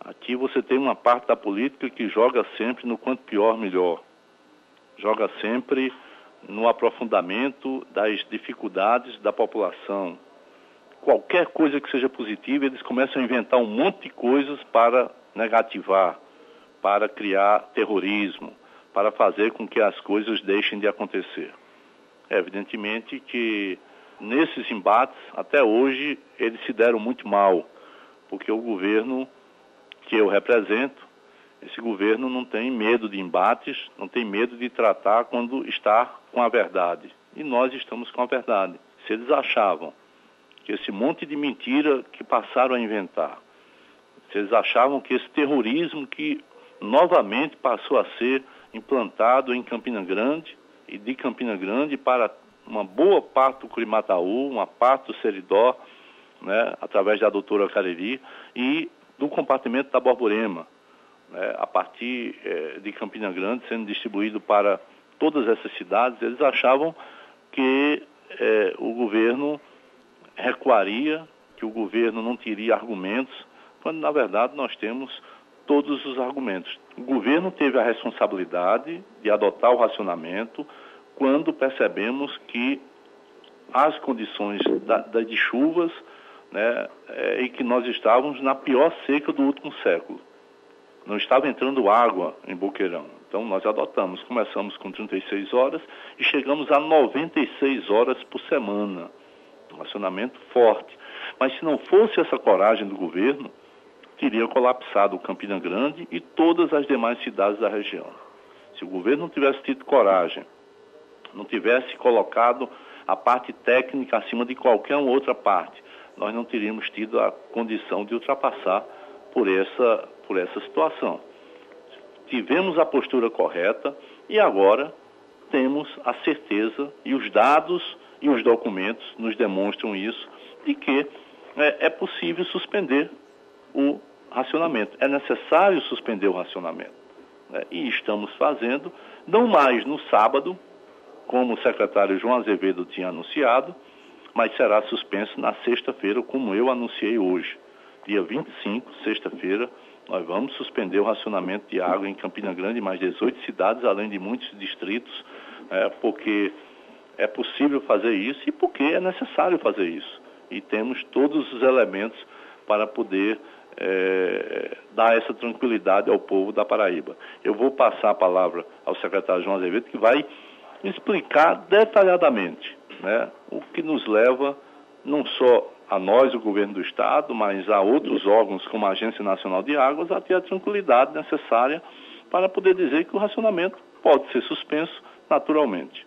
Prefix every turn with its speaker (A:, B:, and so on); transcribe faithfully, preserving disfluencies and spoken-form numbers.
A: Aqui você tem uma parte da política que joga sempre no quanto pior, melhor. Joga sempre no aprofundamento das dificuldades da população. Qualquer coisa que seja positiva, eles começam a inventar um monte de coisas para negativar, para criar terrorismo, para fazer com que as coisas deixem de acontecer. É evidentemente que nesses embates, até hoje, eles se deram muito mal, porque o governo que eu represento, esse governo não tem medo de embates, não tem medo de tratar quando está com a verdade. E nós estamos com a verdade. Se eles achavam que esse monte de mentira que passaram a inventar, se eles achavam que esse terrorismo que novamente passou a ser implantado em Campina Grande e de Campina Grande para uma boa parte do Curimataú, uma parte do Seridó, né, através da doutora Cariri, e do compartimento da Borborema, né, a partir eh, de Campina Grande, sendo distribuído para todas essas cidades, eles achavam que eh, o governo recuaria, que o governo não teria argumentos, quando na verdade nós temos todos os argumentos. O governo teve a responsabilidade de adotar o racionamento quando percebemos que as condições da, da, de chuvas, né, é, e que nós estávamos na pior seca do último século. Não estava entrando água em Boqueirão. Então nós adotamos, começamos com trinta e seis horas e chegamos a noventa e seis horas por semana. Um racionamento forte. Mas se não fosse essa coragem do governo, teria colapsado o Campina Grande e todas as demais cidades da região. Se o governo não tivesse tido coragem, não tivesse colocado a parte técnica acima de qualquer outra parte, nós não teríamos tido a condição de ultrapassar por essa, por essa situação. Tivemos a postura correta e agora temos a certeza, e os dados e os documentos nos demonstram isso, de que é, é possível suspender o racionamento. É necessário suspender o racionamento. Né? E estamos fazendo, não mais no sábado, como o secretário João Azevedo tinha anunciado, mas será suspenso na sexta-feira, como eu anunciei hoje. Dia vinte e cinco, sexta-feira, nós vamos suspender o racionamento de água em Campina Grande, mais dezoito cidades, além de muitos distritos, é, porque é possível fazer isso e porque é necessário fazer isso. E temos todos os elementos para poder é, dar essa tranquilidade ao povo da Paraíba. Eu vou passar a palavra ao secretário João Azevedo, que vai explicar detalhadamente, né, o que nos leva não só a nós, o governo do Estado, mas a outros órgãos como a Agência Nacional de Águas, a ter a tranquilidade necessária para poder dizer que o racionamento pode ser suspenso naturalmente.